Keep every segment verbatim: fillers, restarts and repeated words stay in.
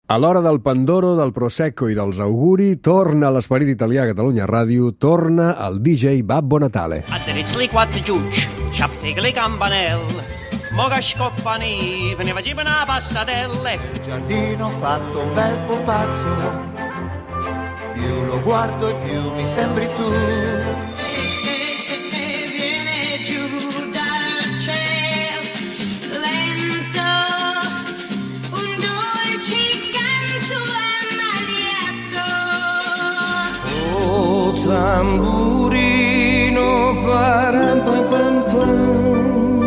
A l'hora del Pandoro, del Prosecco i dels auguri, torna l'esperit italià a Catalunya Ràdio, torna el D J Babbo Natale. Addrizzi li quattro giucci, sciappica le campanelle, mo che scoppani, ve ne faceva una passatelle. Il giardino ho fatto un bel pupazzo, più lo guardo e più mi sembri tu. Viene giù dal cielo, lento, un dolce canto ammaliato. Oh, tamburino, param pam pam pam,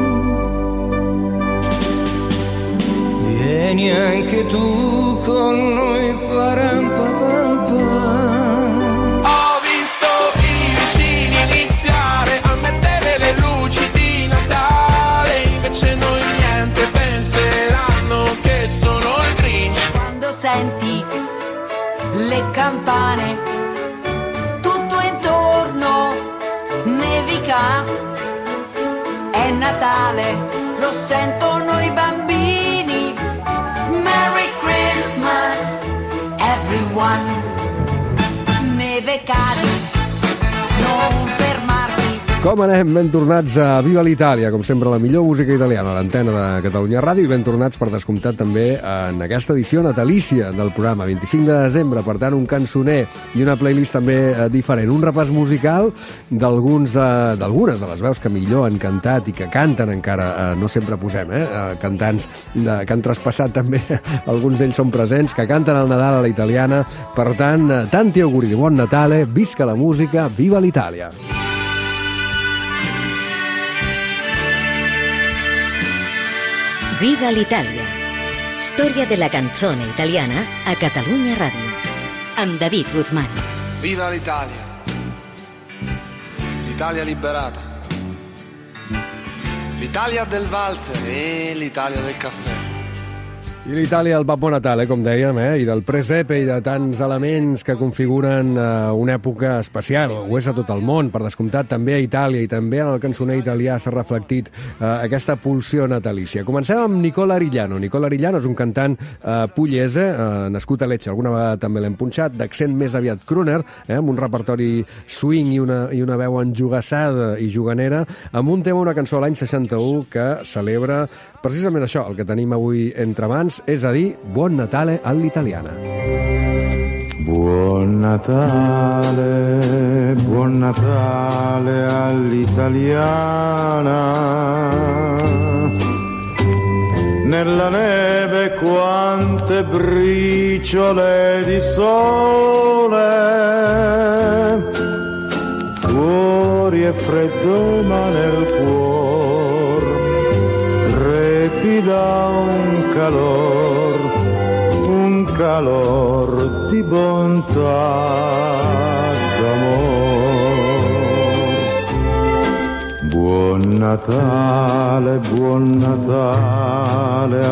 vieni anche tu con noi, param pam pam pam. Ho visto i vicini iniziare a mettere le luci di Natale, invece noi niente, penseranno che sono il Grinch. Quando senti le campane, tutto intorno nevica, è Natale, lo sentono i bambini. Merry Christmas, everyone. Neve cade, non fermarti. Com anem? Ben tornats a Viva l'Itàlia, com sempre la millor música italiana a l'antena de Catalunya Ràdio, i ben tornats per descomptat també en aquesta edició natalícia del programa, vint-i-cinc de desembre, per tant un cançoner i una playlist també eh, diferent, un repàs musical d'alguns eh, d'algunes de les veus que millor han cantat i que canten encara, eh, no sempre posem, eh, eh cantants de, que han traspassat també, alguns d'ells són presents, que canten el Nadal a la italiana, per tant, eh, tanti auguri di buon Natale, visca la música, viva l'Itàlia! Viva l'Itàlia! Storia della canzone italiana a Catalunya Ràdio. Amb David Guzmán. Viva l'Italia! L'Italia liberata. L'Italia del valzer e l'Italia del caffè. I l'Itàlia al Babbo Natale, com dèiem, eh? I del presepe i de tants elements que configuren eh, una època especial. Ho és a tot el món, per descomptat, també a Itàlia, i també en el cançoner italià s'ha reflectit eh, aquesta pulsió natalícia. Comencem amb Nicola Arillano. Nicola Arillano és un cantant eh, pugliese, eh, nascut a Lecce, alguna vegada també l'hem punxat, d'accent més aviat crooner, eh, amb un repertori swing i una, i una veu enjugassada i juganera, amb un tema, una cançó l'any seixanta-u que celebra precisament això, el que tenim avui entre mans, és a dir, Buon Natale all'italiana. Buon Natale, buon Natale all'italiana. Nella neve quante briciole di sole, fuori è freddo ma nel cuore trepida un calor, un calor di bontà d'amor. Buon Natale, buon Natale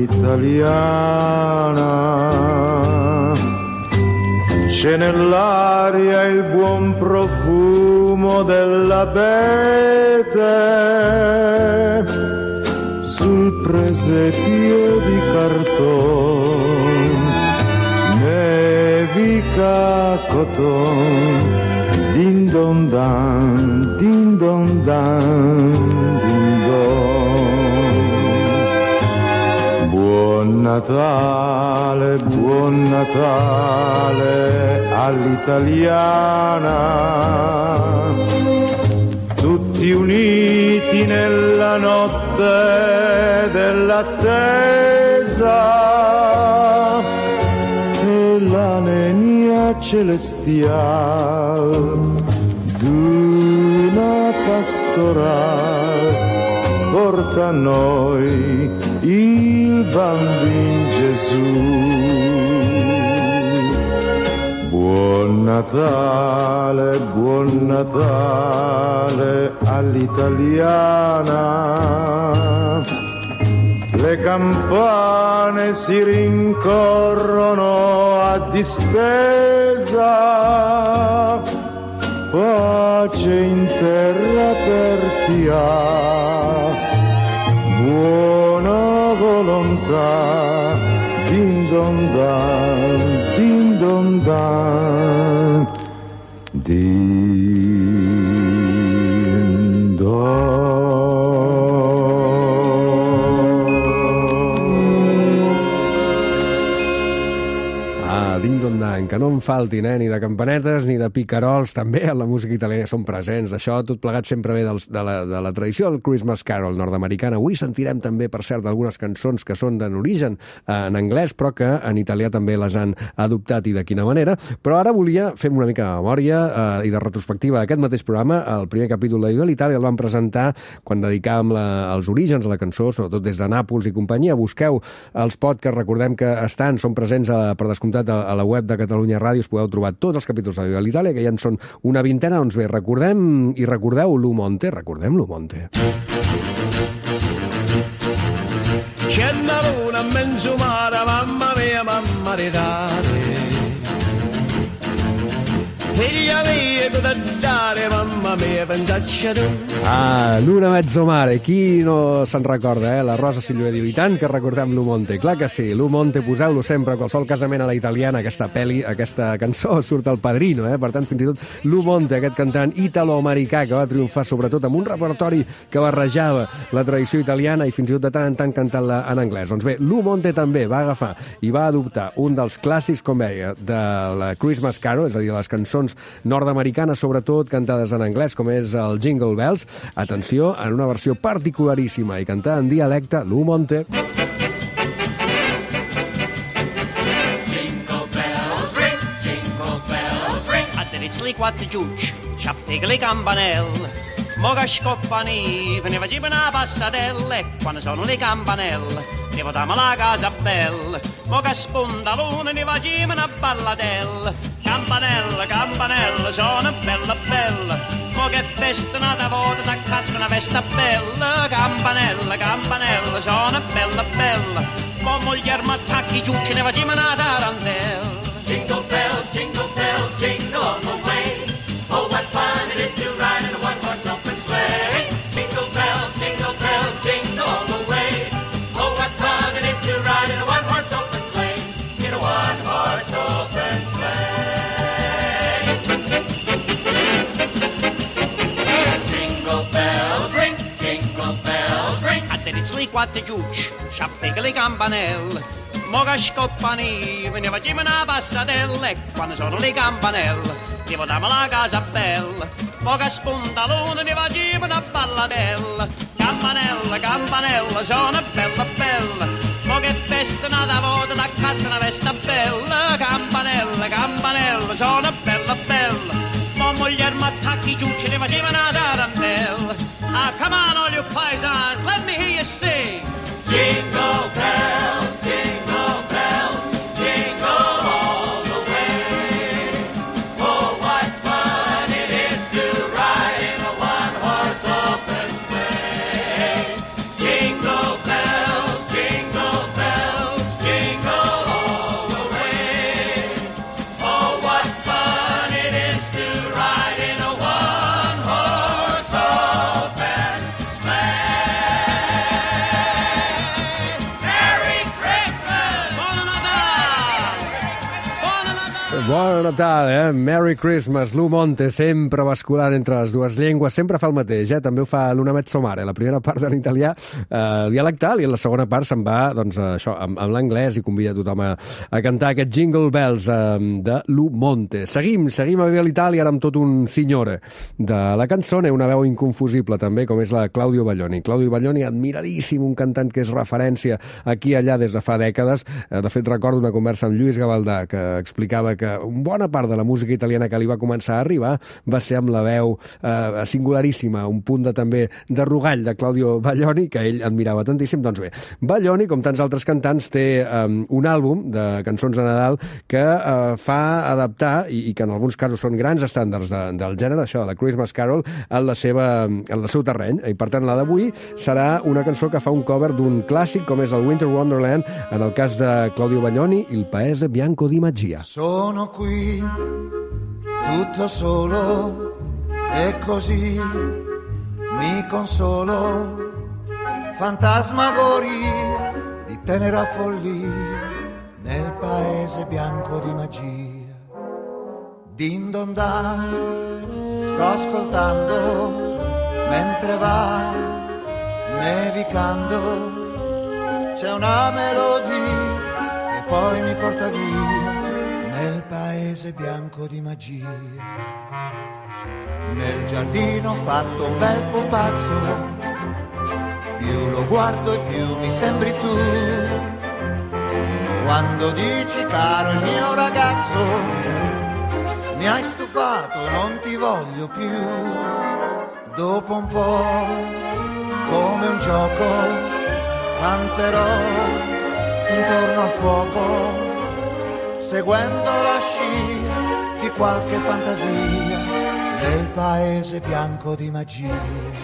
all'italiana. C'è nell'aria il buon profumo dell'abete, sul presepio di carton nevica coton, din don dan, din don dan, din don. Buon Natale, buon Natale all'italiana, tutti uniti nella notte dell'attesa e la nenia celestial d'una pastoral porta a noi il bambin Gesù. Buon Natale, buon Natale all'italiana. Le campane si rincorrono a distesa, pace in terra per chi ha buona volontà. Din din don dan, din don dan, din don. Ah, din don dan, que no en faltin, eh? Ni de campanetes ni de picarols, també en la música italiana són presents. Això tot plegat sempre ve dels, de, la, de la tradició del Christmas Carol nord-americana. Avui sentirem també, per cert, algunes cançons que són d'en origen en anglès, però que en italià també les han adoptat i de quina manera. Però ara volia fer una mica de memòria eh, i de retrospectiva d'aquest mateix programa. El primer capítol de Viva l'Itàlia el vam presentar quan dedicàvem la, els orígens a la cançó, sobretot des de Nàpols i companyia. Busqueu els podcasts, recordem que estan, són presents a, per descomptat a, a la web de Catalunya Ràdio, us podeu trobar tots els capítols de Viva l'Itàlia, que ja en són una vintena. Doncs bé, recordem i recordeu Lu Monte, recordem Lu Monte. C'è una luna in mezzo mare, mamma mia, mamma di dare. Figlia mia, cosa dare, mamma mia, pensacci tu. Ah, Luna mezzo mare, qui no se'n recorda, eh? La Rosa Silvia diu, i tant que recordem Lu Monte. Clar que sí, Lu Monte, poseu-lo sempre a qualsevol casament a la italiana, aquesta pel·li, aquesta cançó, surt el Padrino, eh? Per tant, fins i tot Lu Monte, aquest cantant italo-americà que va triomfar sobretot amb un repertori que barrejava la tradició italiana i fins i tot de tant en tant cantant-la en anglès. Doncs bé, Lu Monte també va agafar i va adoptar un dels clàssics, com deia, de la Christmas Carol, és a dir, les cançons nord-americanes, sobretot cantades en anglès, com és el Jingle Bells. Atenció, en una versió particularíssima i cantada en dialecte, Lu Monte. Jingle bells ring, jingle bells ring. Adderizzi quattro giuci, sciappegli le campanelle. Mo che scoppano, ne facciamo una passatella. E quando sono le campanelle, ne votiamo la casa bella. Mo che spunta l'una, ne facciamo una balladella. Campanella, campanella, sono bella bella. Mo che festa nata volta, t'accatto una festa bella. Campanella, campanella, sono bella bella. Mo moglie m'attacchi giù, ce ne facciamo una tarantella. Jingle bells, jingle bells, jingle all the way. Oh, what fun it is to ride in a one-horse open sleigh. Jingle bells, jingle bells, jingle all the way. Oh, what fun it is to ride in a one-horse open sleigh. In a one-horse open sleigh. Jingle bells ring, jingle bells ring. Adderizzi le quattro giuci, sciappegli le campanelle. Mo che scoppano, ne facciamo una passatella. E quando sono le campanelle, ne votiamo la casa bella. Mo che spunta l'una, ne facciamo una balladella. Campanella, campanella, sono bella bella. Mo che festa nata volta, t'accatto una festa bella. Campanella, campanella, sono bella bella. Mo moglie m'attacchi giù, ce ne facciamo una tarantella. Ah, come on all you paisans, let me hear you sing. Jingle bells, jingle bells, jingle all the way. Oh, what fun it is to ride in a one-horse open sleigh. Jingle bells, jingle bells, jingle all the way. Oh, what fun it is to ride in a one-horse open sleigh. Bon Natal, eh? Merry Christmas. Lu Monte, sempre basculant entre les dues llengües, sempre fa el mateix, eh? També ho fa l'una mezzo mare, la primera part de l'italià eh, dialectal, i en la segona part se'n va, doncs, això, amb, amb l'anglès, i convida tothom a, a cantar aquest Jingle Bells eh, de Lu Monte. Seguim, seguim a Viva l'Itàlia, ara amb tot un signore de la cançone, una veu inconfusible també, com és la Claudio Baglioni. Claudio Baglioni, admiradíssim, un cantant que és referència aquí i allà des de fa dècades. Eh, de fet, recordo una conversa amb Lluís Gavaldà, que explicava que una bona part de la música italiana que li va començar a arribar va ser amb la veu eh, singularíssima, un punt de, també de rugall de Claudio Baglioni, que ell admirava tantíssim. Doncs bé, Baglioni, com tants altres cantants, té eh, un àlbum de cançons de Nadal que eh, fa adaptar, i, i que en alguns casos són grans estàndards de, del gènere, això, de la Christmas Carol, en, la seva, en el seu terreny. I per tant, la d'avui serà una cançó que fa un cover d'un clàssic com és el Winter Wonderland, en el cas de Claudio Baglioni, Il Paese Bianco di Magia. Sono qui, tutto solo, e così mi consolo, fantasmagoria di tenera follia, nel paese bianco di magia. Din don dan, sto ascoltando mentre va nevicando. C'è una melodia che poi mi porta via nel paese bianco di magia. Nel giardino ho fatto un bel pupazzo, più lo guardo e più mi sembri tu. Quando dici caro il mio ragazzo, mi hai stufato, non ti voglio più. Dopo un po', come un gioco, canterò intorno al fuoco, seguendo la scia di qualche fantasia nel paese bianco di magia.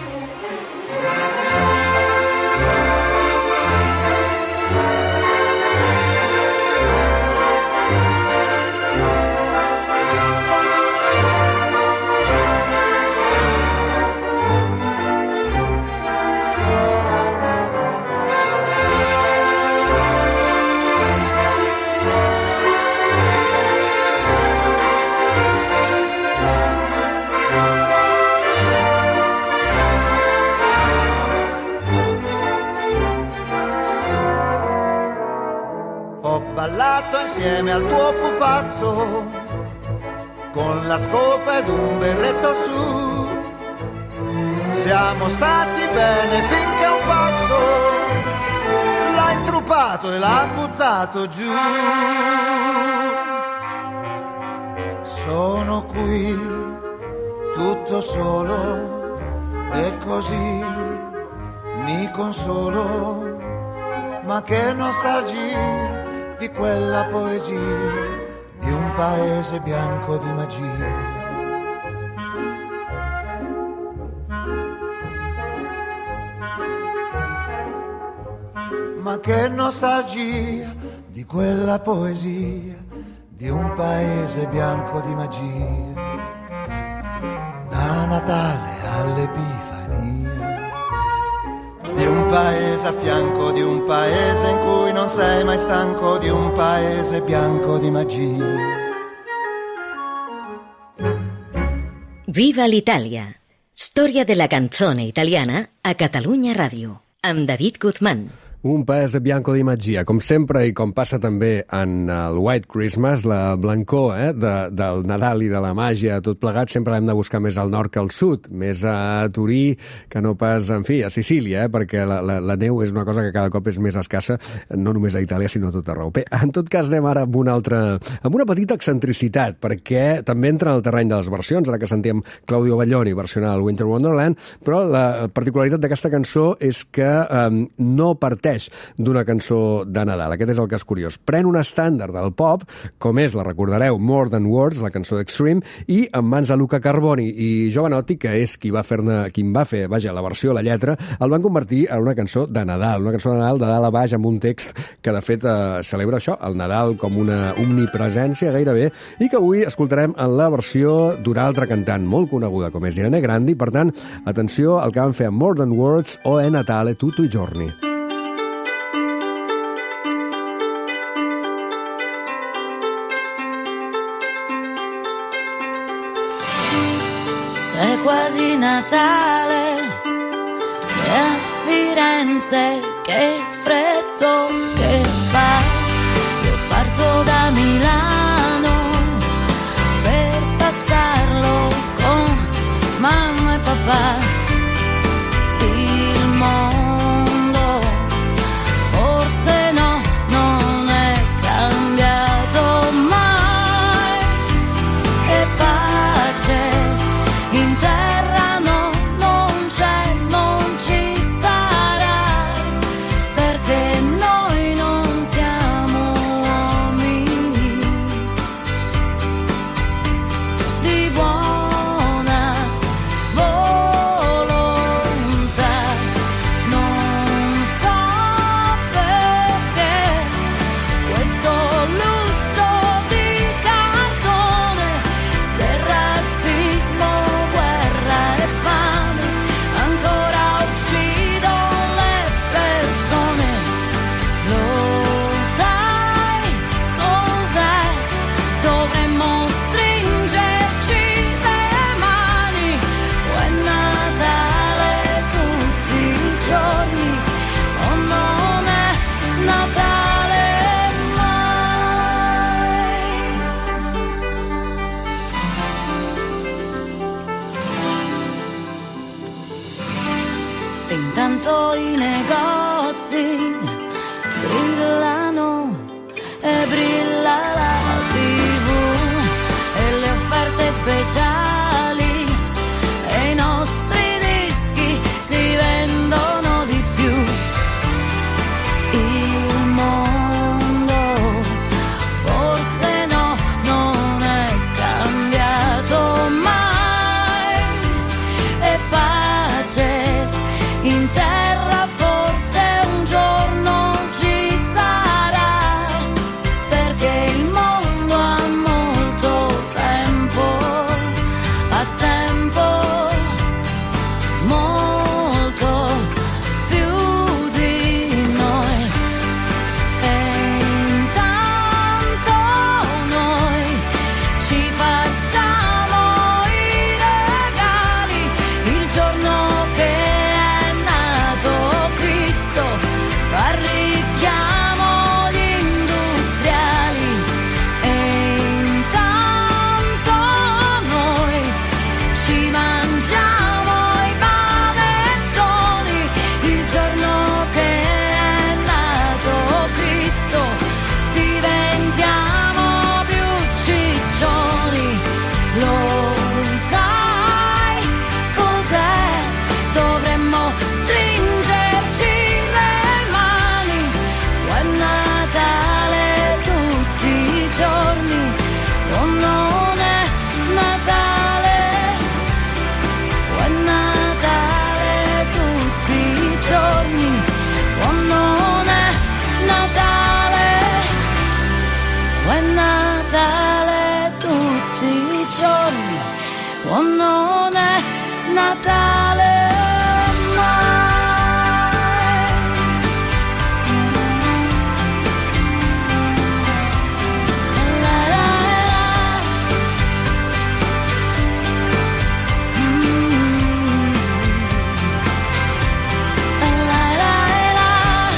Ballato insieme al tuo pupazzo, con la scopa ed un berretto su. Siamo stati bene finché un pazzo l'ha intruppato e l'ha buttato giù. Sono qui tutto solo e così mi consolo, ma che nostalgia di quella poesia di un paese bianco di magia. Ma che nostalgia di quella poesia di un paese bianco di magia. Da Natale all'Epifania, di un paese a fianco di un paese in cui non sei mai stanco, di un paese bianco di magia. Viva l'Italia! Storia della canzone italiana a Catalunya Ràdio, amb David Guzmán. Un paese bianco di magia, com sempre i com passa també en el White Christmas, la blancor eh, de, del Nadal i de la màgia, tot plegat, sempre hem de buscar més al nord que al sud, més a Turí que no pas, en fi, a Sicília, eh, perquè la, la, la neu és una cosa que cada cop és més escassa, no només a Itàlia, sinó a tot arreu. Bé, en tot cas, anem ara amb una altra, amb una petita excentricitat, perquè també entra en el terreny de les versions, ara que sentíem Claudio Baglioni versionar el Winter Wonderland, però la particularitat d'aquesta cançó és que eh, no parteix d'una cançó de Nadal. Aquest és el cas curiós. Pren un estàndard del pop, com és, la recordareu, More Than Words, la cançó d'Extreme, i en mans a Luca Carboni i Jovanotti, que és qui va fer-ne, qui va fer, vaja, la versió, la lletra, el van convertir en una cançó de Nadal, una cançó de Nadal de dalt a baix amb un text que, de fet, eh, celebra això, el Nadal com una omnipresència gairebé, i que avui escoltarem en la versió d'una altra cantant molt coneguda, com és Irene Grandi. Per tant, atenció al que van fer amb More Than Words o È Natale tutto i giorni. È quasi Natale e a Firenze che freddo che fa. Io parto da Milano per passarlo con mamma e papà. Il mondo forse no, non è cambiato mai. E pace in terra no, non c'è, non ci sarà, perché noi così brillano e brilla la tivù e le offerte speciali e i nostri dischi si vendono di più. Il mondo forse no, non è cambiato mai, e pace in terra forse un giorno ci sarà, perché il mondo ha molto tempo, ha tempo molto più di noi, e intanto noi ci facciamo i regali il giorno che è nato Cristo, arricchiamo gli industriali, e intanto noi ci mangiamo i panettoni il giorno che è nato Cristo, diventiamo più ciccioni. Lo sai cos'è? Dovremmo stringerci le mani. Buon Natale tutti i giorni, o non è Natale. Buon Natale tutti i giorni, o non è Natale. Buon Natale tutti i giorni, o non è Natale mai. La la la. Mm. La la la.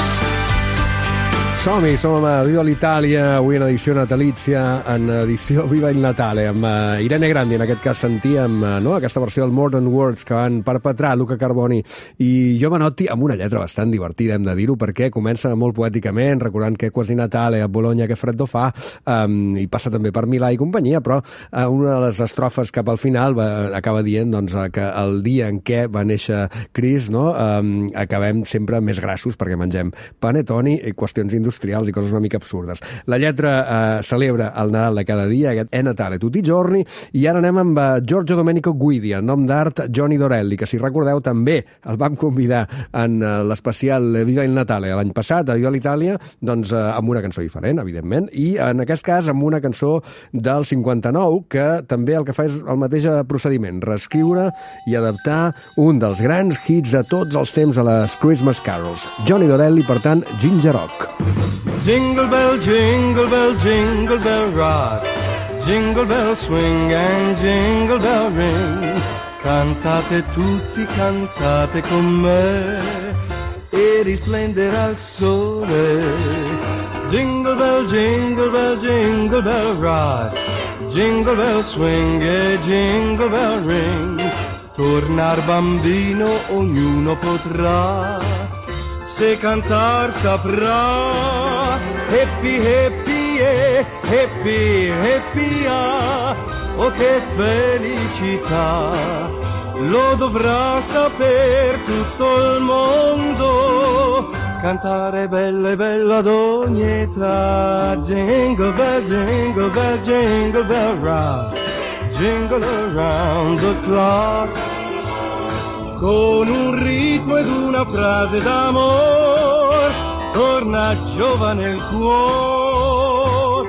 Som-hi, som a Viva l'Itàlia, avui en edició natalícia, en edició Viva il Natale, amb uh, Irene Grandi, en aquest cas sentíem uh, no, aquesta versió del Modern Words que van perpetrar Luca Carboni i Jo Manotti, amb una lletra bastant divertida, hem de dir-ho, perquè comença molt poèticament, recordant que quasi Natale a Bologna, que freddo fa, um, i passa també per Milà i companyia, però uh, una de les estrofes cap al final va, acaba dient doncs, que el dia en què va néixer Crist, no, um, acabem sempre més grassos perquè mengem panettoni i qüestions industrials i coses una mica absurdes. La lletra eh, celebra el Nadal de cada dia, aquest È Natale tutti i giorni, i ara anem amb uh, Giorgio Domenico Guidi, el nom d'art Johnny Dorelli, que si recordeu també el vam convidar en uh, l'especial Viva il Natale l'any passat, a Viva l'Itàlia, doncs uh, amb una cançó diferent, evidentment, i en aquest cas amb una cançó del cinquanta-nou, que també el que fa és el mateix procediment, reescriure i adaptar un dels grans hits de tots els temps a les Christmas Carols. Johnny Dorelli, per tant, Ginger Rock. Jingle bell, jingle bell, jingle bell rock. Jingle bell swing and jingle bell ring. Cantate tutti, cantate con me e risplenderà il sole. Jingle bell, jingle bell, jingle bell rock. Jingle bell swing e jingle bell ring. Tornar bambino ognuno potrà, se cantar saprà. Happy, happy, eh, happy, happy, ah, oh che felicità, lo dovrà saper tutto il mondo, cantare bella e bella ad ogni età. Jingle bell, jingle bell, jingle bell rock, jingle around the clock, con un ritmo ed una frase d'amor, torna giovane il cuore.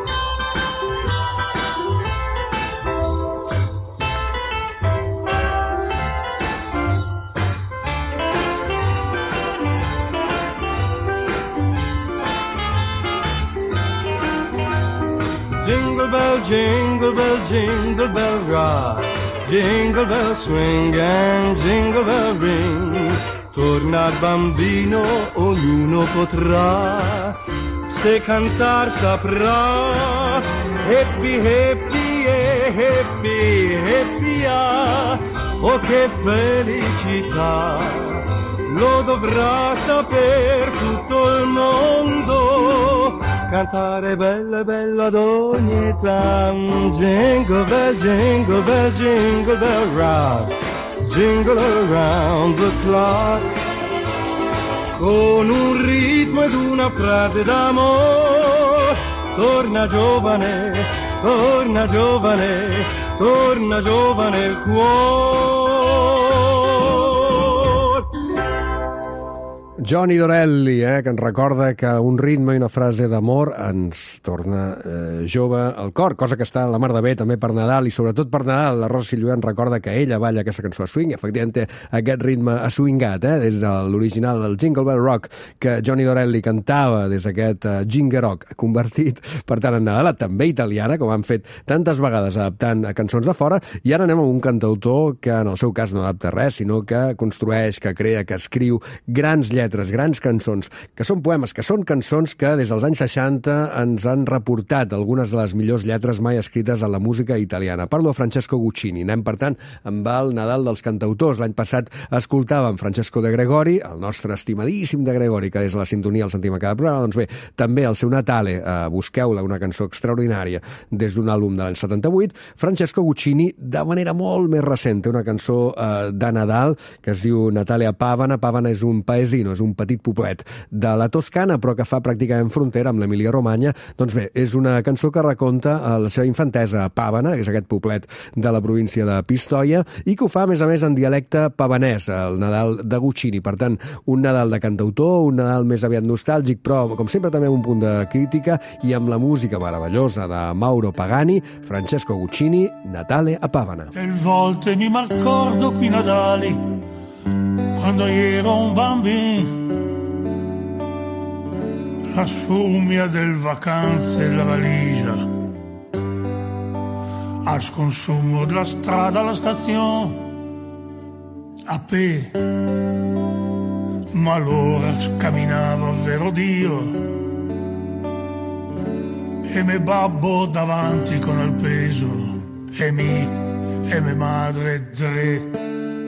Jingle bell, jingle bell, jingle bell rock. Jingle bell swing and jingle bell ring. Tornar bambino ognuno potrà, se cantar saprà. Happy, happy, eh, happy, happy, ah, oh che felicità, lo dovrà saper tutto il mondo, cantare bella bella ad ogni età. Jingle bell, jingle bell, jingle bell rock, jingle around the clock, con un ritmo ed una frase d'amore. Torna giovane, torna giovane, torna giovane il cuore. Johnny Dorelli, eh, que ens recorda que un ritme i una frase d'amor ens torna eh, jove al cor, cosa que està a la mar de bé també per Nadal, i sobretot per Nadal la Rosa Silvia ens recorda que ella balla aquesta cançó a swing, efectivament té aquest ritme swingat, eh, des de l'original del Jingle Bell Rock que Johnny Dorelli cantava des d'aquest uh, Jingle Rock, convertit per tant en Nadal, també italiana, com han fet tantes vegades adaptant a cançons de fora. I ara anem a un cantautor que en el seu cas no adapta res, sinó que construeix, que crea, que escriu grans lletres, grans cançons, que són poemes, que són cançons que des dels anys seixanta ens han reportat algunes de les millors lletres mai escrites a la música italiana. Parlo de Francesco Guccini. Anem, per tant, amb el Nadal dels cantautors. L'any passat escoltàvem Francesco De Gregori, el nostre estimadíssim De Gregori, que des de la sintonia el sentim a cada programa. Doncs bé, també el seu Natale, eh, busqueu-la, una cançó extraordinària des d'un àlbum de l'any setanta-vuit. Francesco Guccini, de manera molt més recent, té una cançó eh, de Nadal que es diu Natale a Pavana. Pavana és un paesino, és un petit poblet de la Toscana, però que fa pràcticament frontera amb l'Emília-Romanya. Doncs bé, és una cançó que raconta la seva infantesa a Pavana, que és aquest poblet de la província de Pistoia, i que ho fa, a més a més, en dialecte pavanès, el Nadal de Guccini. Per tant, un Nadal de cantautor, un Nadal més aviat nostàlgic, però, com sempre, també amb un punt de crítica, i amb la música meravellosa de Mauro Pagani, Francesco Guccini, Natale a Pavana. E volte mi m'accordo qui Nadali, quando ero un bambino, la sfumia del vacanze e la valigia, al sconsumo della strada alla stazione, a pe, ma allora camminava vero Dio, e me babbo davanti con il peso, e mi, e me madre tre.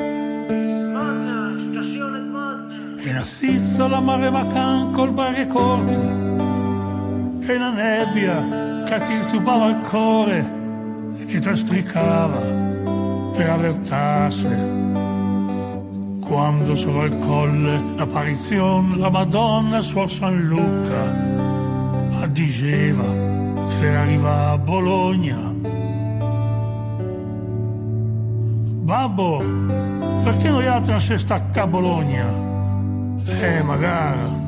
E nassisso la mare macan col bare corte, e la nebbia che ti insupava al cuore e ti stricava per avvertarsi. Quando sopra il colle l'apparizione la Madonna suor San Luca diceva che arriva a Bologna. Babbo, perché noi altri non si stacca a Bologna? Eh, magari.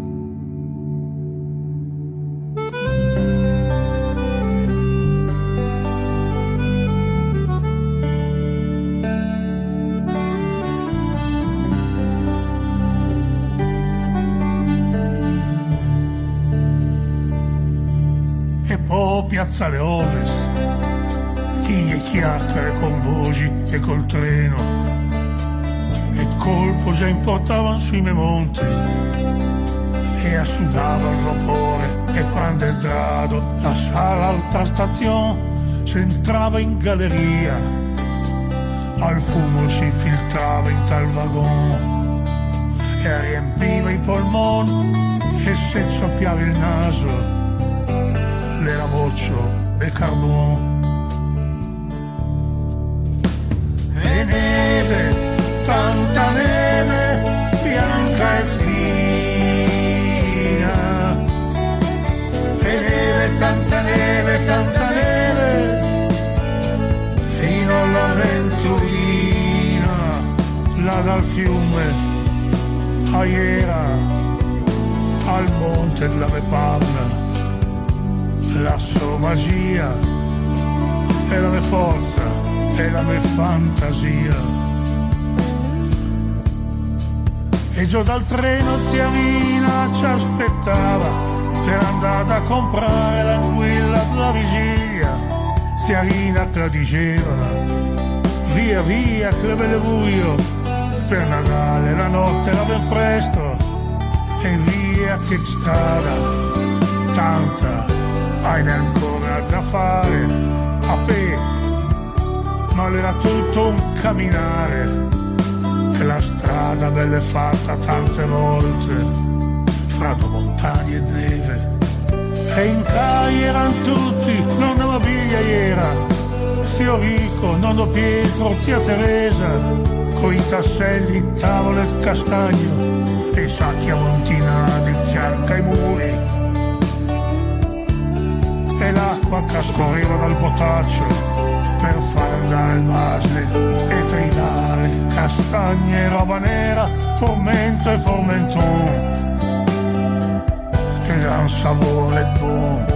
E poi piazzale Ovest, chi e chiacchiere con voci e col treno. E colpo già importavan sui miei monti e assudava il vapore, e quando è entrato la sala altra stazione si entrava in galleria, al fumo si filtrava in tal vagon e riempiva i polmoni e se soffiava il naso l'era boccio e carbone. E neve, tanta neve, bianca e fina, e neve, tanta neve, tanta neve, fino alla Venturina, là dal fiume, a Iera, al monte della Mepalla, la sua magia, e la mia forza, e la mia fantasia. E giù dal treno zia Mina ci aspettava per andare a comprare l'anguilla della vigilia. Zia Rina te la diceva, via via che le belle buio, per Natale la notte era ben presto, e via che strada, tanta hai ne ancora da fare, a pe, ma era tutto un camminare. che la strada bella è fatta tante volte fra due montagne e neve. E in calle erano tutti, nonna Mabiglia era, zio Vico, nonno Pietro, zia Teresa, coi tasselli, tavole e castagno, e i sacchi ammontinati in fianco ai muri. E l'acqua che scorreva dal botaccio per far andare il masle e trinare, castagne e roba nera, formento e formenton, che gran sapore buon.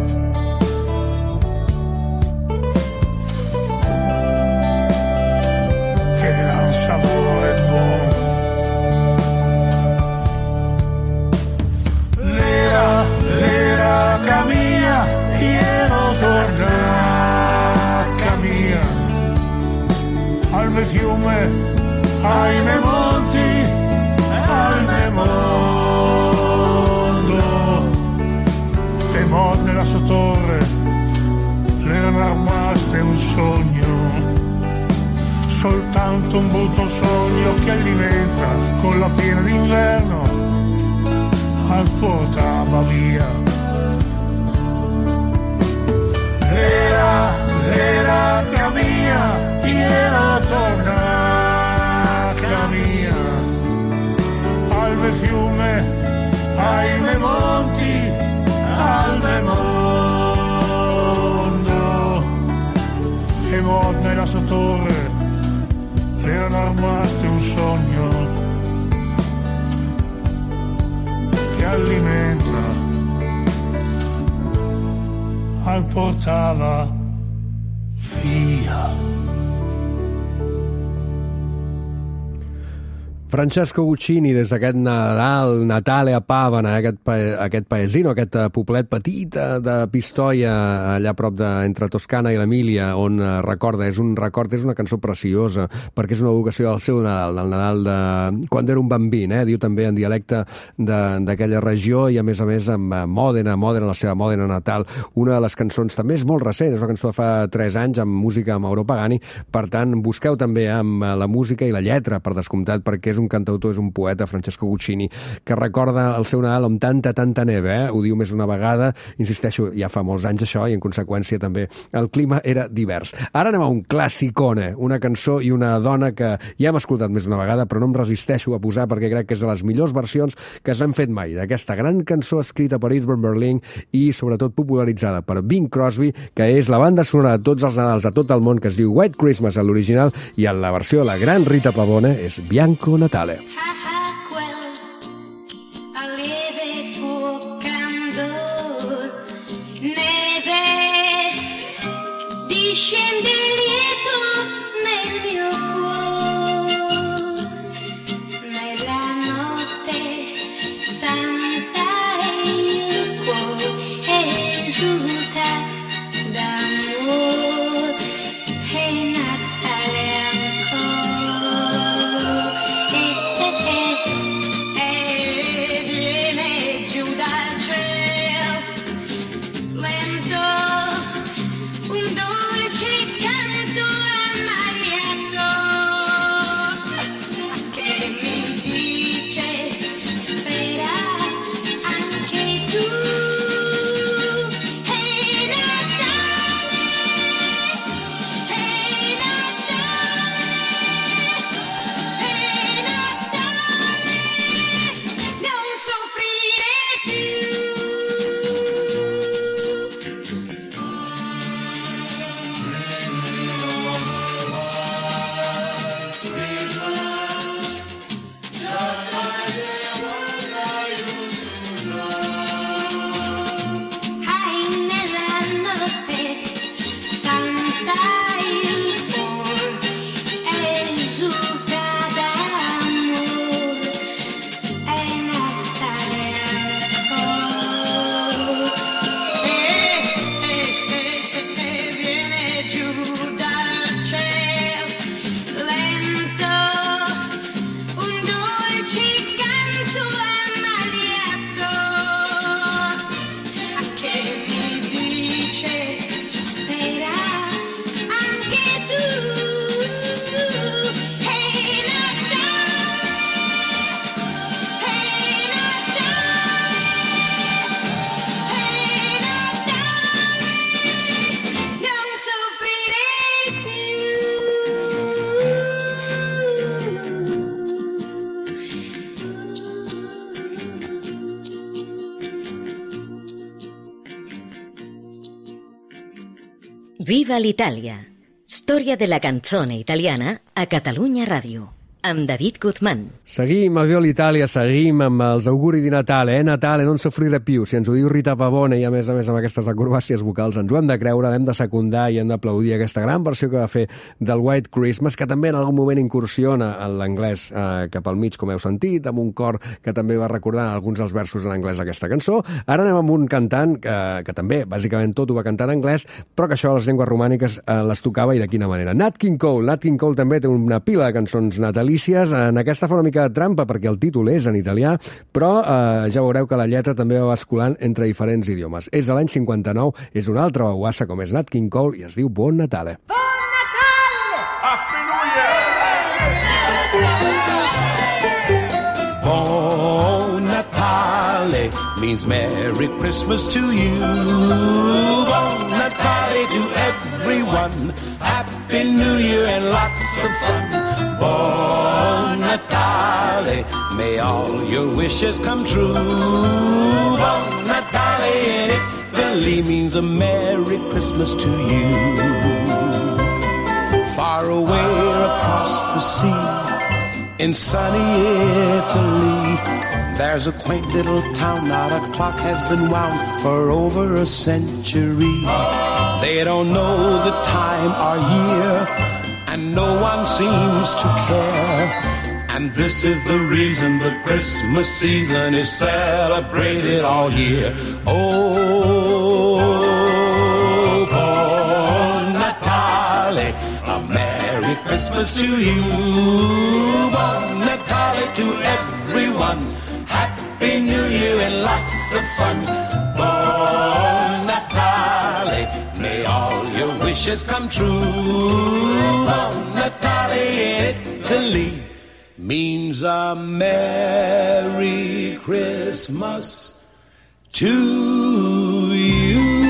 Che gran sapore buon. L'era, l'era camia, io tornata mia, al me fiume, ai me monti, al me mondo. E mod nella sua torre, l'erano rimaste un sogno, soltanto un brutto sogno che alimenta con la piena d'inverno, al portava via. L'era, l'era mia, io tornata mia, al me fiume, ai me monti, al me mondo. E mod nella sua torre, l'erano rimaste un sogno che alimenta, al portava via. Francesco Guccini, des d'aquest Nadal, Natale a Pàvana, aquest, pa, aquest paesino, aquest poblet petit de Pistoia, allà a prop de, entre Toscana i l'Emília, on recorda, és un record, és una cançó preciosa, perquè és una evocació del seu Nadal, del Nadal de quan era un bambín, eh? Diu també en dialecte d'aquella regió, i a més a més amb Mòdena, Mòdena, la seva Mòdena natal, una de les cançons també és molt recent, és una cançó de fa tres anys, amb música amb Mauro Pagani, per tant, busqueu també amb la música i la lletra, per descomptat, perquè és un cantautor, és un poeta, Francesco Guccini, que recorda el seu Nadal amb tanta, tanta neve, eh? Ho diu més d'una vegada, insisteixo, ja fa molts anys això, i en conseqüència també el clima era divers. Ara anem a un classicone, una cançó i una dona que ja hem escoltat més d'una vegada, però no em resisteixo a posar perquè crec que és de les millors versions que s'han fet mai, d'aquesta gran cançó escrita per Irving Berlin i sobretot popularitzada per Bing Crosby, que és la banda sonora de tots els Nadals a tot el món, que es diu White Christmas a l'original, i en la versió de la gran Rita Pavone és Bianco Natale. Aleve tuo candor, neve discende lieto nel mio cuore, nella notte santa il cuore esulta d'amore, e Natale ancora. E viene giù dal cielo lento un dolce canto. Viva l'Itàlia! Storia della canzone italiana a Catalunya Ràdio. Amb David Guzmán. Seguim a Viva l'Itàlia, seguim amb els auguri di Natale, eh? Natale, non soffrire più. Si ens ho diu Rita Pavone i a més a més amb aquestes acrobàcies vocals ens ho hem de creure, hem de secundar i hem d'aplaudir aquesta gran versió que va fer del White Christmas, que també en algun moment incursiona en l'anglès eh, cap al mig, com heu sentit, amb un cor que també va recordar alguns dels versos en anglès d'aquesta cançó. Ara anem amb un cantant que, que també, bàsicament tot ho va cantar en anglès, però que això a les llengües romàniques eh, les tocava i de quina manera. Nat King Cole. Nat King Cole també té una pila de cançons natalícies. En aquesta fa una mica de trampa perquè el títol és en italià, però eh, ja veureu que la lletra també va basculant entre diferents idiomes. És a l'any cinquanta-nou, és una altra baguassa com és Nat King Cole i es diu Bon Natale. Bon Natale! Happy New Year! Bon Natale means Merry Christmas to you. Bon Natale to everyone. Happy New Year and lots of fun. Bon Natale, may all your wishes come true. Bon Natale in Italy means a Merry Christmas to you. Far away across the sea, in sunny Italy, there's a quaint little town. Now the clock has been wound for over a century. They don't know the time or year, and no one seems to care. And this is the reason the Christmas season is celebrated all year. Oh, Bon Natale, a Merry Christmas to you. Bon Natale to everyone. Happy New Year and lots of fun. Bon Natale, may all your wishes come true. Bon Natale in Italy means a Merry Christmas to you.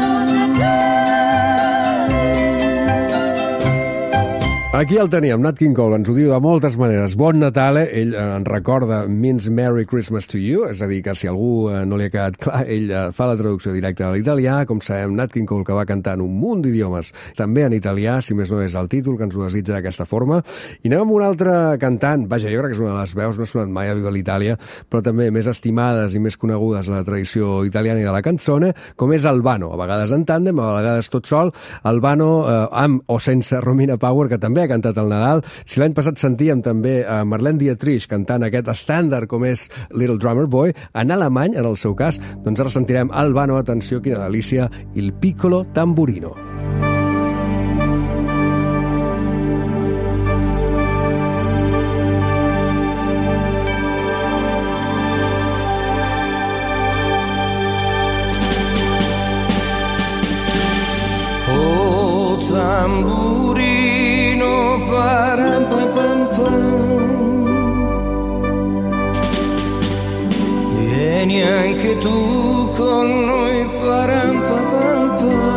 Aquí el teníem, Nat King Cole, ens ho diu de moltes maneres. Bon Natale, ell en recorda means Merry Christmas to you, és a dir, que si algú no li ha quedat clar, ell fa la traducció directa a l'italià. Com sabem, Nat King Cole, que va cantar en un munt d'idiomes, també en italià, si més no és el títol, que ens ho desitja d'aquesta forma. I anem amb un altre cantant, vaja, jo crec que és una de les veus, no ha sonat mai a Viva l'Itàlia, però també més estimades i més conegudes a la tradició italiana i de la canzone, com és Albano, a vegades en tàndem, a vegades tot sol. Albano, eh, amb o sense Romina Power, que també ha cantat el Nadal. Si l'any passat sentíem també a Marlene Dietrich cantant aquest estàndard com és Little Drummer Boy, en alemany, en el seu cas, doncs ara sentirem Albano, atenció, quina delícia, Il Piccolo Tamburino. Oh, tamburino, param pam pam pam, vieni anche tu con noi, param pam pam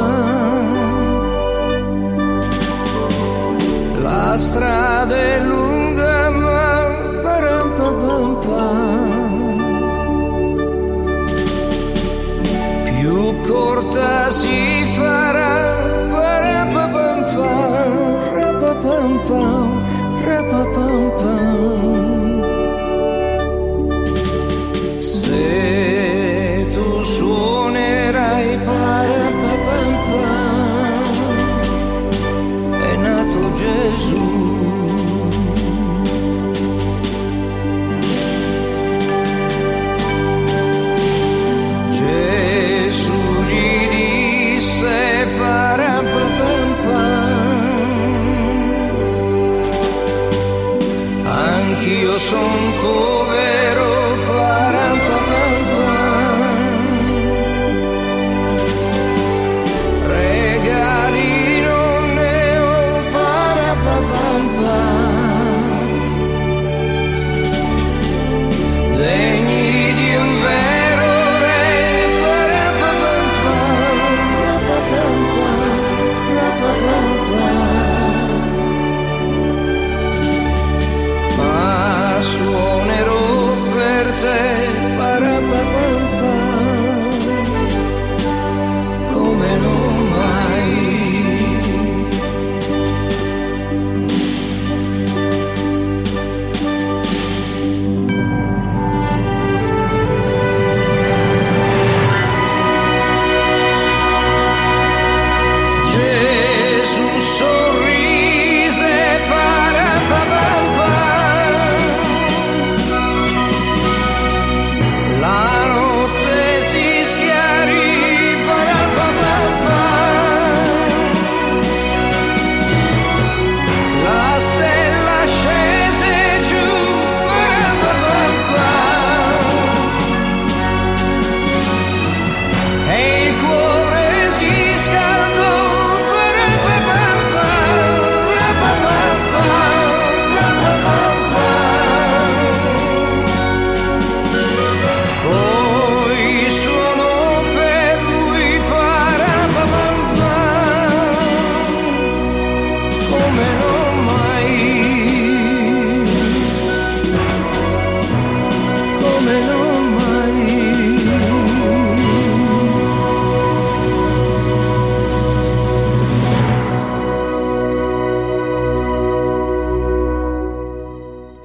pam, la strada è lunga ma param pam pam pam, più corta si farà. Pam pam, rapa pam pam. Se tu suonerai para pam pam, è nato Gesù. Gesù gli disse para pam pam, io son povero, param pam pam, regali non ne ho, param pam pam, degni di un vero re, param pam pam, pam pam, ma suo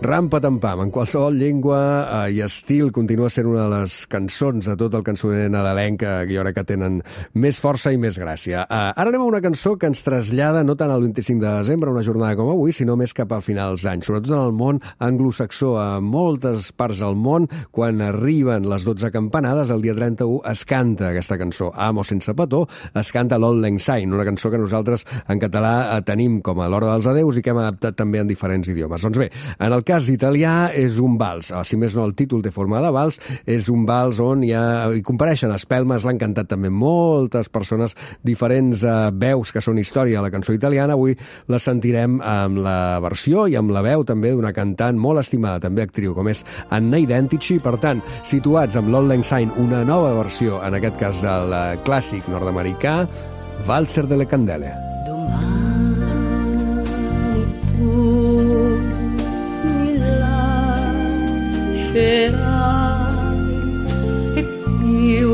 Rampa Tampam, en qualsevol llengua eh, i estil, continua sent una de les cançons de tot el cançoner nadalenc que jo crec que tenen més força i més gràcia. Eh, ara anem a una cançó que ens trasllada no tant al vint-i-cinc de desembre, una jornada com avui, sinó més cap al final dels anys, sobretot en el món anglosaxó. A moltes parts del món, quan arriben les dotze campanades, el dia trenta-u es canta aquesta cançó. Amo sense petó, es canta l'Auld Lang Syne, una cançó que nosaltres en català tenim com a l'Hora dels Adeus i que hem adaptat també en diferents idiomes. Doncs bé, en el cas italià és un vals, si més no el títol té forma de vals, és un vals on hi, ha, hi compareixen espelmes, l'han cantat també moltes persones, diferents eh, veus que són història a la cançó italiana. Avui la sentirem amb la versió i amb la veu també d'una cantant molt estimada, també actriu, com és Anna Identici. Per tant, situats amb l'Auld Lang Syne, una nova versió, en aquest cas del clàssic nord-americà, Valzer delle Candele. E più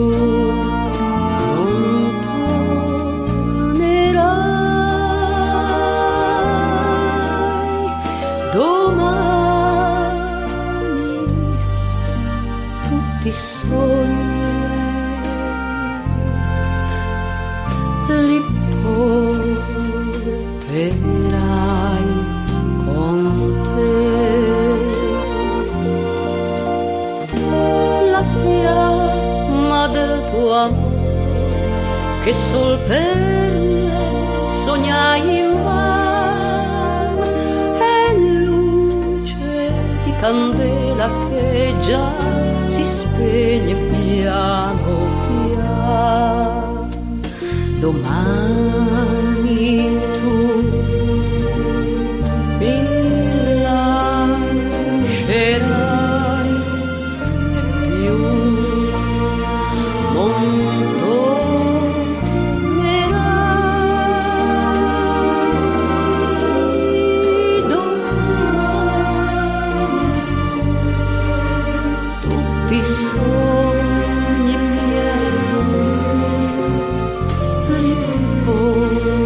non tornerai. Domani tutti i sogni li porterai con te. Fiamma del tuo amore che sol per me sognai invano è luce di candela che già si spegne piano piano. Domani tu mi lascerai sogni miei, riposo.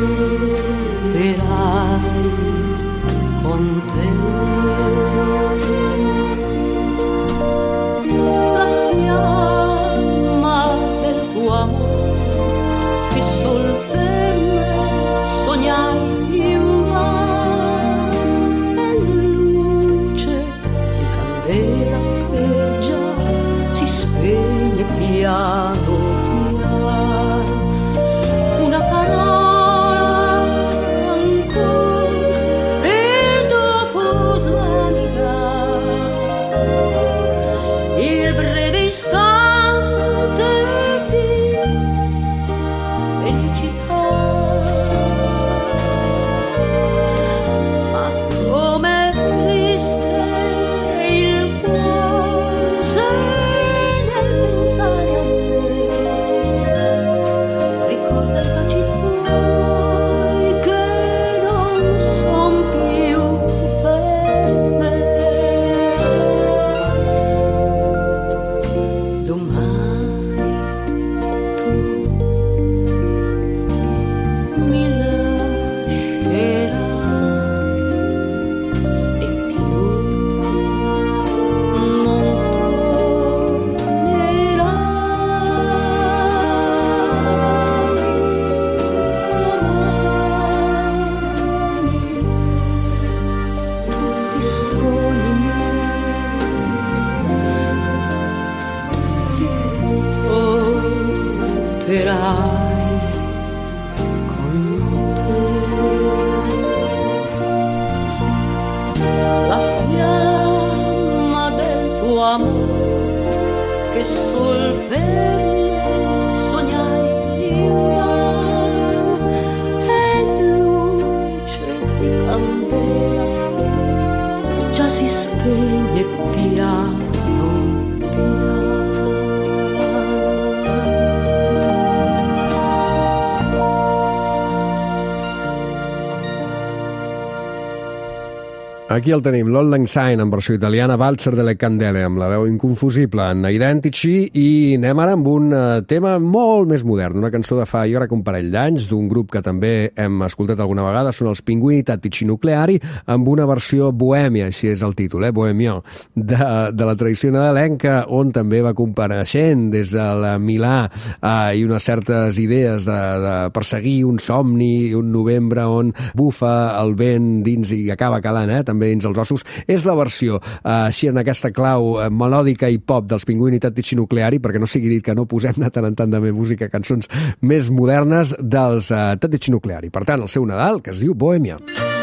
Aquí el tenim, l'Auld Lang Syne en versió italiana, Valzer delle Candele, amb la veu inconfusible en Identici, i anem ara amb un tema molt més modern, una cançó de fa, jo crec, un parell d'anys, d'un grup que també hem escoltat alguna vegada, són els Pinguini Tattici Nucleari, amb una versió bohèmia, així és el títol, eh? Bohemian, de, de la tradició nadalenca, on també va compareixent des de la Milà eh, i unes certes idees de, de perseguir un somni, un novembre on bufa el vent dins i acaba calant, eh? També dins els ossos. És la versió eh, així en aquesta clau eh, melòdica i pop dels Pinguini Tattici Nucleari, perquè no sigui dit que no posem de tant en tant també música, cançons més modernes dels eh, Tattici Nucleari. Per tant, el seu Nadal, que es diu Bohemia.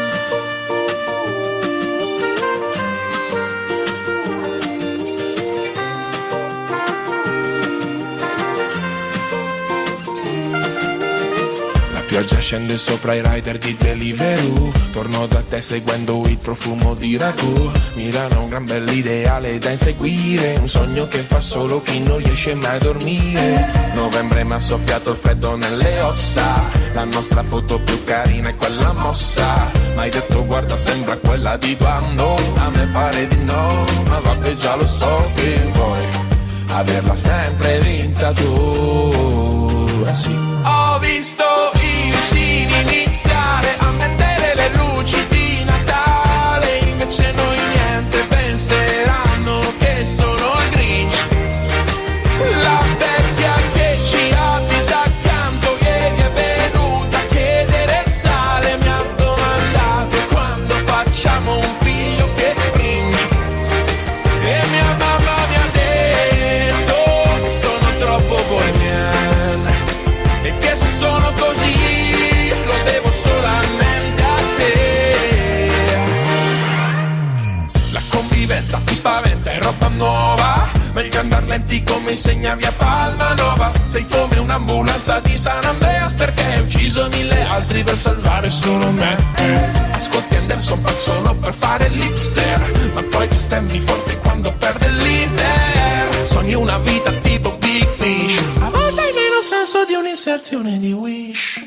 Pioggia scende sopra i rider di Deliveroo. Torno da te seguendo il profumo di ragù. Milano è un gran bell'ideale da inseguire, un sogno che fa solo chi non riesce mai a dormire. Novembre mi ha soffiato il freddo nelle ossa. La nostra foto più carina è quella mossa. Ma hai detto guarda sembra quella di quando. A me pare di no, ma vabbè già lo so che vuoi averla sempre vinta tu. Eh sì. Ho visto i vicini iniziare a mettere le luci di Natale, invece noi niente, penseranno che sono il Grinch. La vecchia che ci abita accanto ieri è venuta a chiedere il sale, mi ha domandato quando facciamo un figlio che cringe. E mia mamma mi ha detto che sono troppo bohemian e che se sono così lo devo solamente a te. La convivenza mi spaventa, è roba nuova, meglio andar lenti come insegna via Palmanova. Sei come un'ambulanza di San Andreas perché hai ucciso mille altri per salvare solo me. Ascolti Anderson Paak solo per fare l'hipster, ma poi ti stemmi forte quando perde l'Inter. Sogni una vita tipo Big Fish, a volte hai meno senso di un'inserzione di Wish.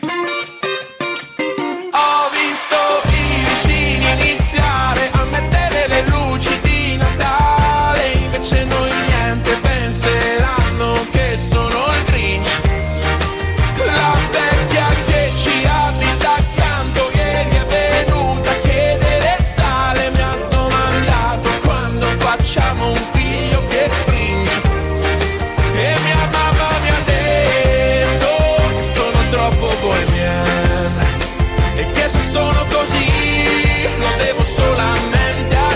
Ho visto i vicini iniziare a mettere le luci di Natale, invece noi niente, penseranno che sono il Grinch. La vecchia che ci abita accanto ieri è venuta a chiedere il sale, mi ha domandato quando facciamo un figlio che cringe. E mia mamma mi ha detto che sono troppo bohemian e che se sono così lo devo solamente a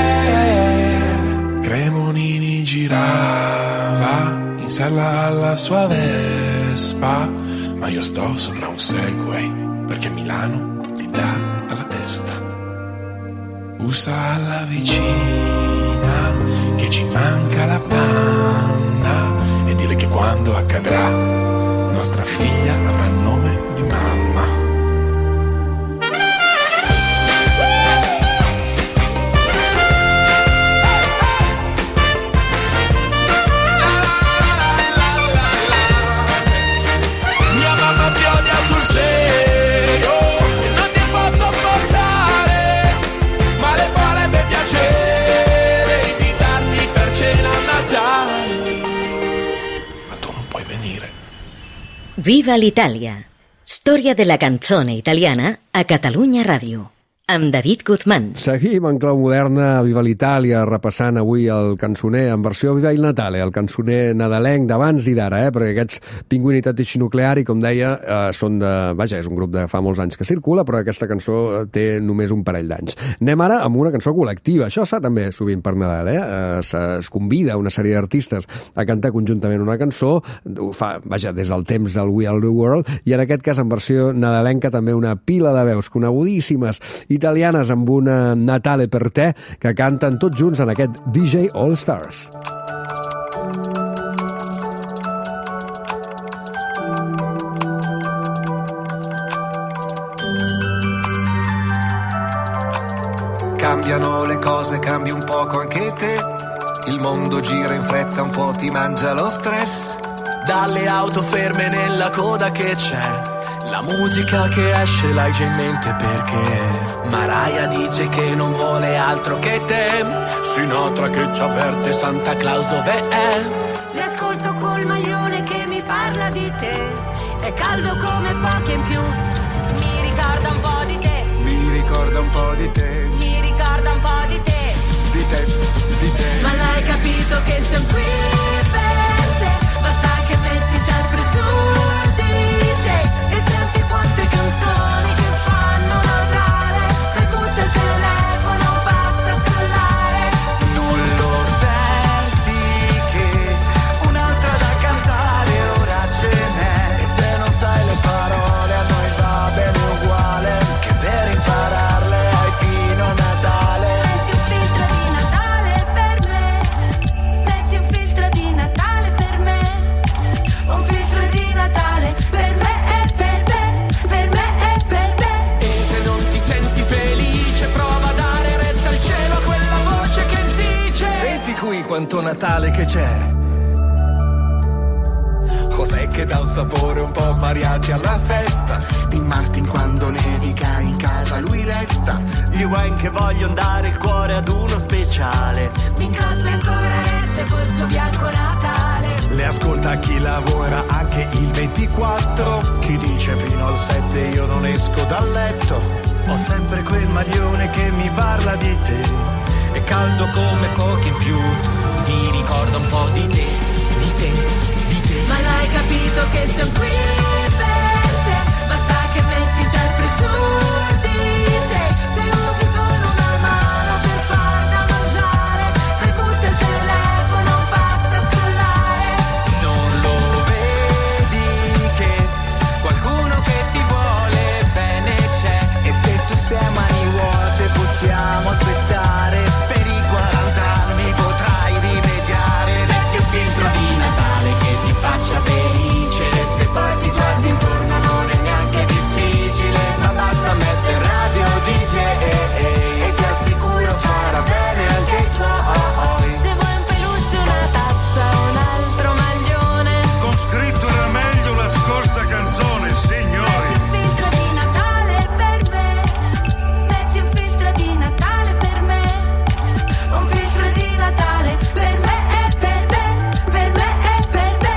te. Cremonini girava in sella alla sua Vespa, ma io sto sopra un Segway perché Milano ti dà alla testa. Usa alla vicina che ci manca la panna e dile che quando accadrà nostra figlia avrà il nome di mamma. Mia mamma ti odia sul serio e non ti posso portare, ma le farebbe piacere invitarti per cena a Natale, ma tu non puoi venire. Viva l'Itàlia! Storia de la canzone italiana a Catalunya Ràdio. Amb David Guzmán. Seguim en clau moderna, Viva l'Itàlia, repassant avui el cançoner en versió Viva il Natale, el cançoner nadalenc d'abans i d'ara, eh? Perquè aquests Pinguini Tattici Nucleari, com deia, eh, són de... Vaja, és un grup de fa molts anys que circula, però aquesta cançó té només un parell d'anys. Anem ara amb una cançó col·lectiva. Això es fa també sovint per Nadal, eh? Es, es convida una sèrie d'artistes a cantar conjuntament una cançó, ho fa, vaja, des del temps del We Are the World, i en aquest cas en versió nadalenca també una pila de veus conegudíssimes italianes amb una Natale per te que canten tots junts en aquest D J All Stars. Cambiano le cose, cambi un poco anche te. Il mondo gira in fretta, un po' ti mangia lo stress. Dalle auto ferme nella coda che c'è, La musica che esce l'hai già in mente perché Mariah dice che non vuole altro che te. Sinatra che ci avverte Santa Claus dove è. Le ascolto col maglione che mi parla di te. È caldo come poche in più. Mi ricorda un po' di te. Mi ricorda un po' di te. Mi ricorda un po' di te. Di te, di te. Ma l'hai capito che siamo qui per te. Basta che metti sempre su D J e senti quante canzoni che fanno Natale. Per butta il telefono, basta scrollare. Non lo senti che un'altra da cantare ora ce n'è. E se non sai le parole a noi va bene uguale, che per impararle hai fino a Natale. Metti un filtro di Natale per me. Metti un filtro di Natale per me. Un filtro di Natale per me e per me. Per me e per me. E se non ti senti felice prova a dare retta al cielo a quella voce che dice: senti qui quanto Natale che c'è. Cos'è che dà un sapore un po' mariachi alla festa? Di Martin quando nevica in casa lui resta. Gli Wayne che vogliono dare il cuore ad uno speciale. Bing Crosby ancora regge col suo bianco Natale. Le ascolta chi lavora anche il ventiquattro. Chi dice fino al sette io non esco dal letto. Ho sempre quel maglione che mi parla di te. È caldo come pochi in più. Mi ricorda un po' di te, di te, di te. Ma l'hai capito che siamo qui per te. Basta che metti sempre su D J. Se usi solo una mano per far da mangiare, per butta il telefono, basta scrollare. Non lo vedi che qualcuno che ti vuole bene c'è. E se tu sei a mani vuote possiamo aspettare. Per i quaranta anni potrai rimediare. Metti un filtro di Natale che ti faccia felice. E se poi ti guardi intorno non è neanche difficile. Ma basta mettere radio D J e ti assicuro farà bene anche i tuoi. Se vuoi un peluche, una tazza, un altro maglione. Con scritto era meglio la scorsa canzone, signori. Metti un filtro di Natale per me. Metti un filtro di Natale per me. Un filtro di Natale per me e per me. Per me e per me.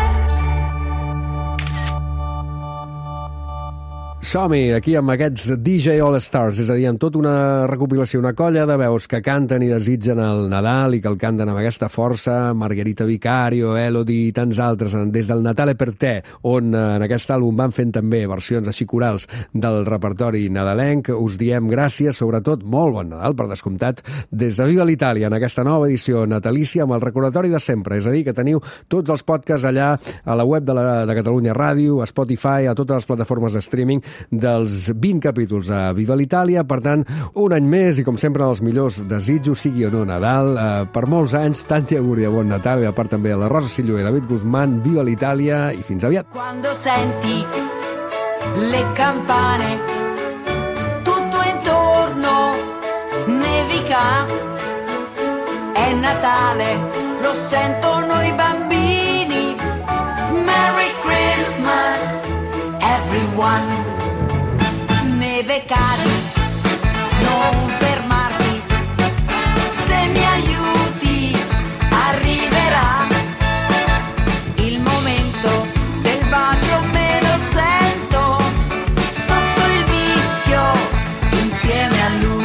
Som-hi, aquí amb aquests D J All Stars, és a dir, amb tota una recopilació, una colla de veus que canten i desitgen el Nadal i que el canten amb aquesta força, Margherita Vicario, Elodie i tants altres, des del Natale per te, on en aquest àlbum van fent també versions així corals del repertori nadalenc. Us diem gràcies, sobretot molt bon Nadal, per descomptat, des de Viva l'Itàlia, en aquesta nova edició natalícia amb el recordatori de sempre, és a dir, que teniu tots els podcasts allà a la web de, la, de Catalunya Ràdio, a Spotify, a totes les plataformes de streaming dels vint capítols a Viva l'Itàlia. Per tant, un any més i com sempre els millors desitjos, sigui o no Nadal, eh, per molts anys, tanti auguri de bon Natal, i a part també a la Rosa Sillo i David Guzmán. Viva l'Itàlia i fins aviat. Quando senti le campane tutto intorno nevica, è Natale, lo sentono i bambini. Merry Christmas everyone. Neve cadi, non fermarti, se mi aiuti arriverà il momento del bacio, me lo sento sotto il vischio insieme a lui.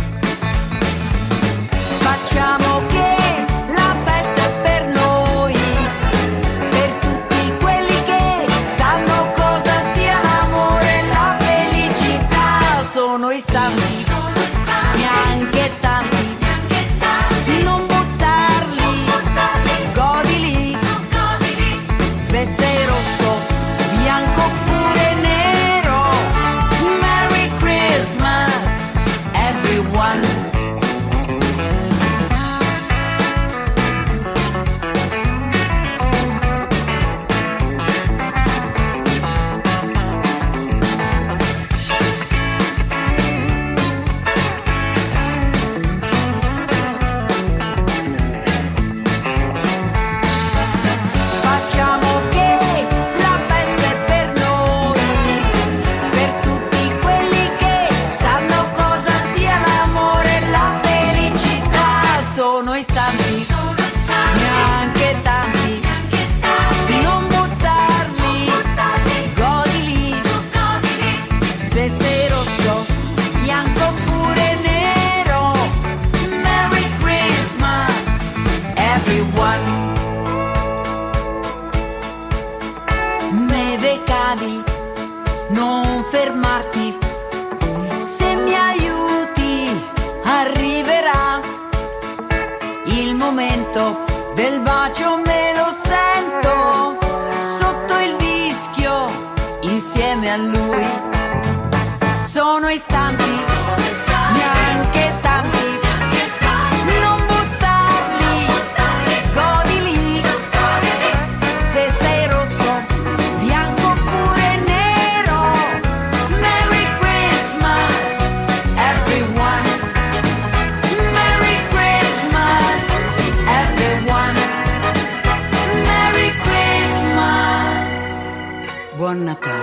Facciamo che la festa è per noi, per tutti quelli che sanno cosa sia l'amore e la felicità. Sono istanti, neanche tanti, non buttarli, godili, se sei rosso, bianco oppure nero. Merry Christmas everyone. rosso, bianco oppure nero. Merry Christmas, everyone. Neve cadi, non fermarti. Se mi aiuti, arriverà il momento del bacio, me lo sento sotto il vischio insieme a lui. Sono istanti, neanche tanti, non buttarli, godili. Se sei rosso, bianco oppure nero. Merry Christmas, everyone. Merry Christmas, everyone. Merry Christmas. Buon Natale.